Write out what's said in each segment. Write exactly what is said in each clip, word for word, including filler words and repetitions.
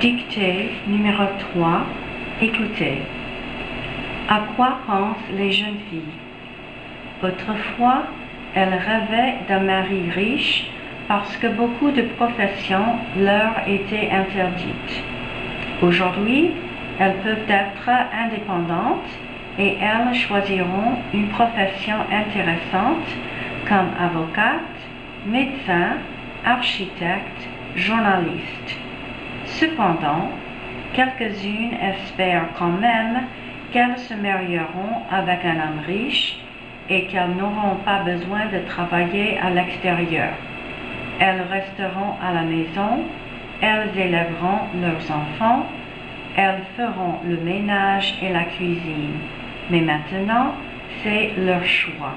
Dictée numéro trois. Écoutez. À quoi pensent les jeunes filles? Autrefois, elles rêvaient d'un mari riche parce que beaucoup de professions leur étaient interdites. Aujourd'hui, elles peuvent être indépendantes et elles choisiront une profession intéressante comme avocate, médecin, architecte, journaliste. Cependant, quelques-unes espèrent quand même qu'elles se marieront avec un homme riche et qu'elles n'auront pas besoin de travailler à l'extérieur. Elles resteront à la maison, elles élèveront leurs enfants, elles feront le ménage et la cuisine. Mais maintenant, c'est leur choix.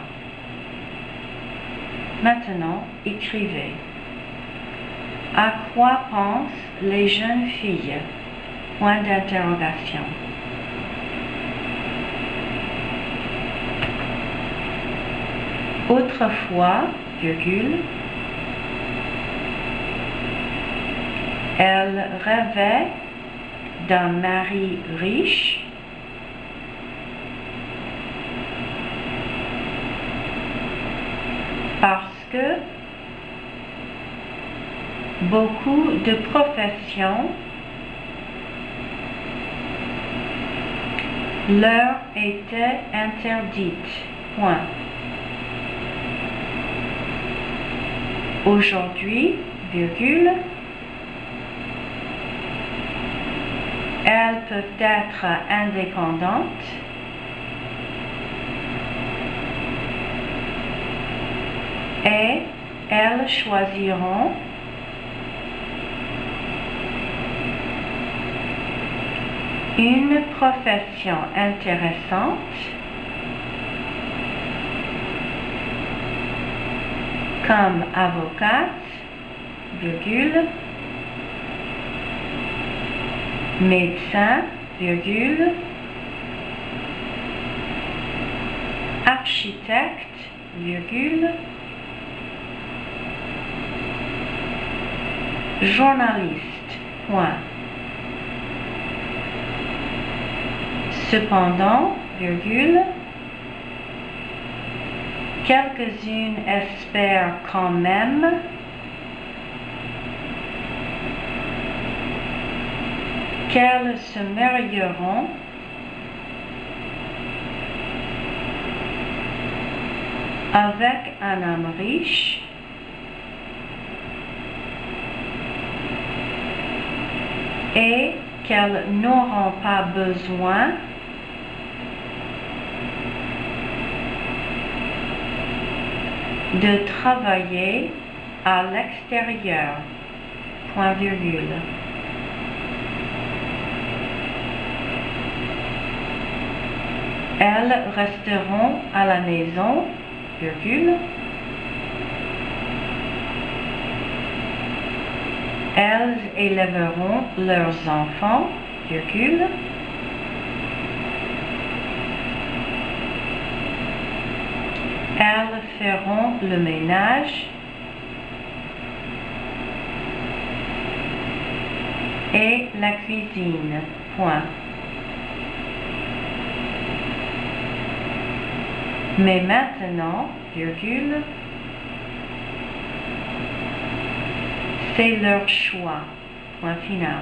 Maintenant, écrivez. À quoi pensent les jeunes filles? Point d'interrogation. Autrefois, virgule, elle rêvait d'un mari riche parce que beaucoup de professions leur étaient interdites. Point. Aujourd'hui, virgule, elles peuvent être indépendantes et elles choisiront une profession intéressante comme avocate, virgule, médecin, virgule, architecte, virgule, journaliste, point. Cependant, virgule, quelques-unes espèrent quand même qu'elles se marieront avec un homme riche et qu'elles n'auront pas besoin de travailler à l'extérieur. Point virgule. Elles resteront à la maison, virgule. Elles élèveront leurs enfants, virgule. Elles feront le ménage et la cuisine. Point. Mais maintenant, virgule, c'est leur choix. Point final.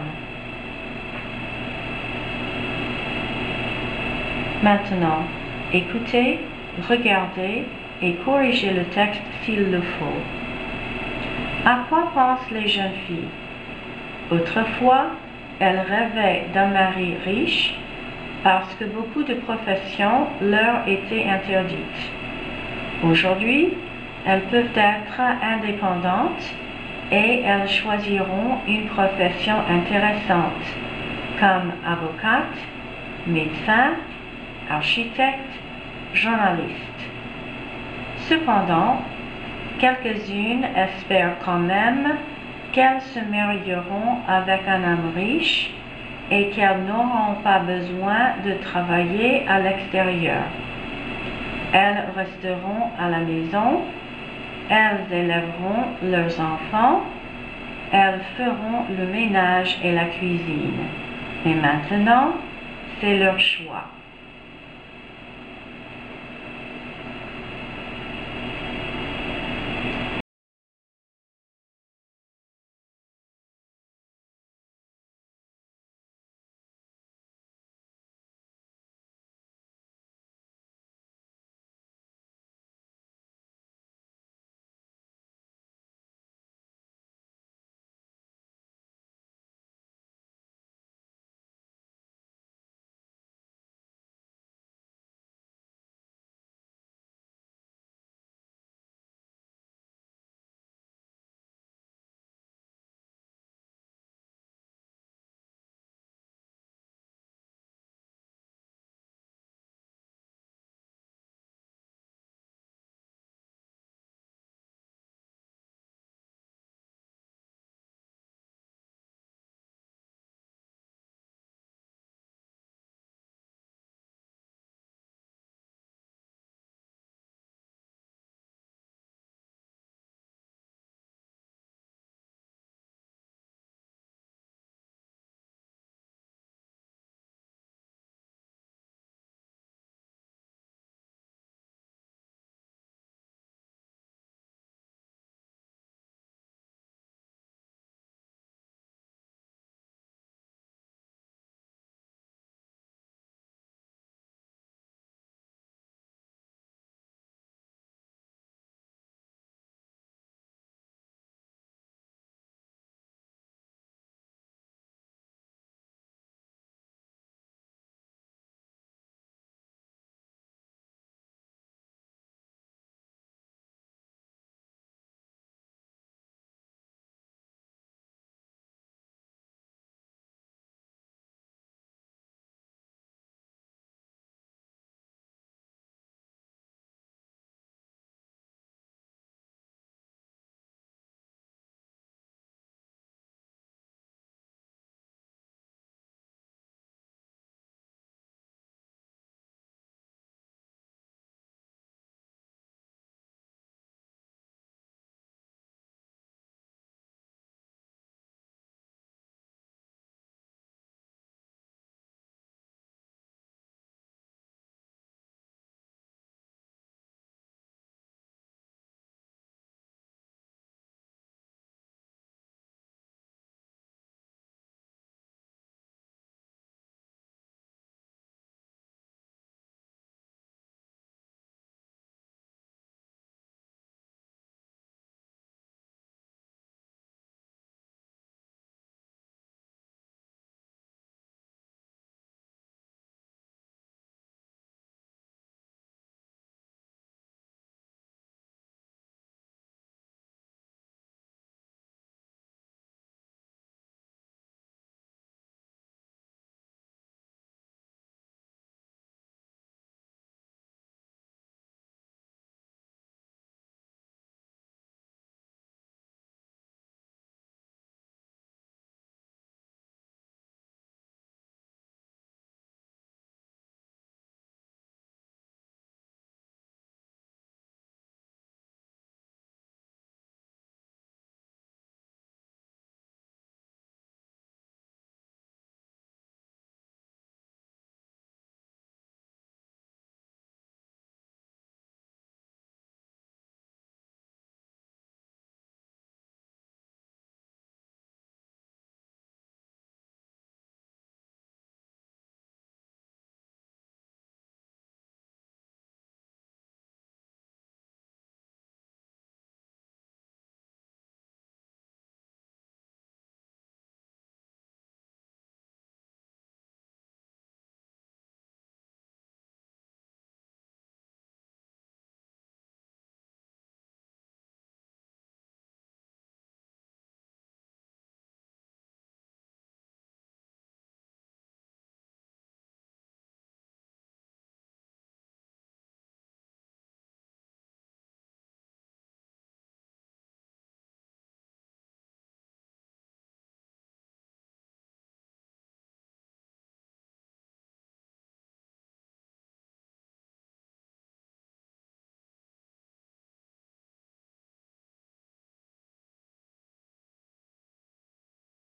Maintenant, écoutez, regardez et corrigez le texte s'il le faut. À quoi pensent les jeunes filles? Autrefois, elles rêvaient d'un mari riche parce que beaucoup de professions leur étaient interdites. Aujourd'hui, elles peuvent être indépendantes et elles choisiront une profession intéressante comme avocate, médecin, architecte, journaliste. Cependant, quelques-unes espèrent quand même qu'elles se marieront avec un homme riche et qu'elles n'auront pas besoin de travailler à l'extérieur. Elles resteront à la maison, elles élèveront leurs enfants, elles feront le ménage et la cuisine. Mais maintenant, c'est leur choix.